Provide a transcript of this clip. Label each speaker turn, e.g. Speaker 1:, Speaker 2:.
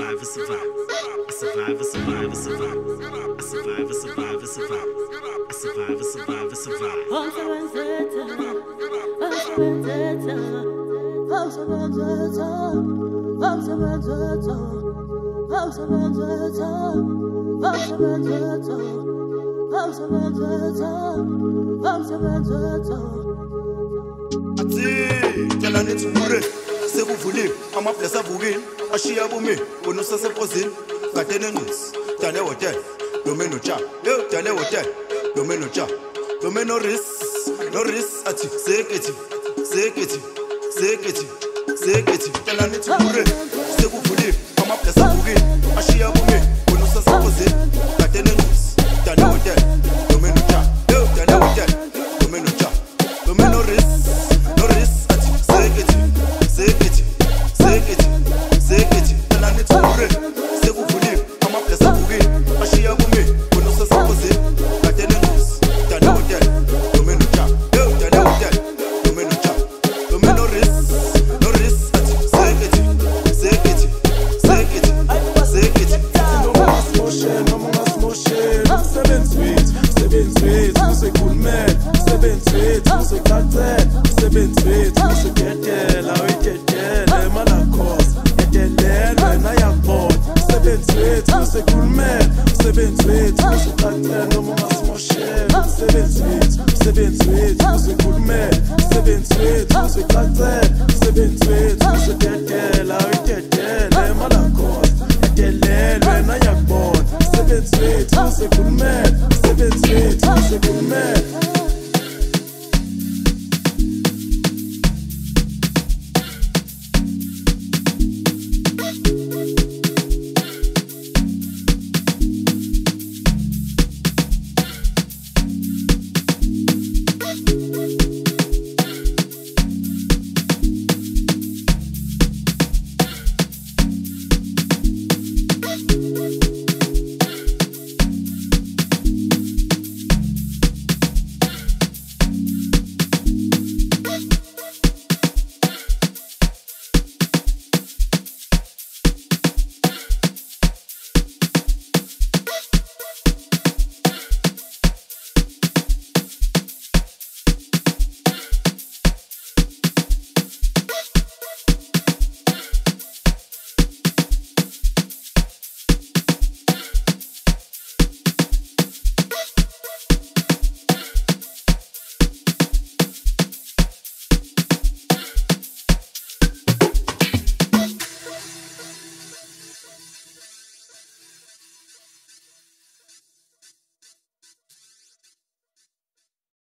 Speaker 1: survive, I survive. I survive, I survive, I survive. I survive, I survive, I survive. I survive, I survive, I survive.
Speaker 2: Tell me to put it. Say who fully. I'm a place of win. I share with me. When no success was in. Got any news? Tell me what that. No me no chat. Yo, tell me what that. No me no chat. No me no risk. No risk. Ati. Say it. Say it. Say it. Say it. Tell me to put it. Say who fully. I'm a place of win. I share with me. When no success was in. Got any news? Tell me what that. No me no chat. Yo, tell me what that. No me no chat. No me no risk.
Speaker 3: Cool man.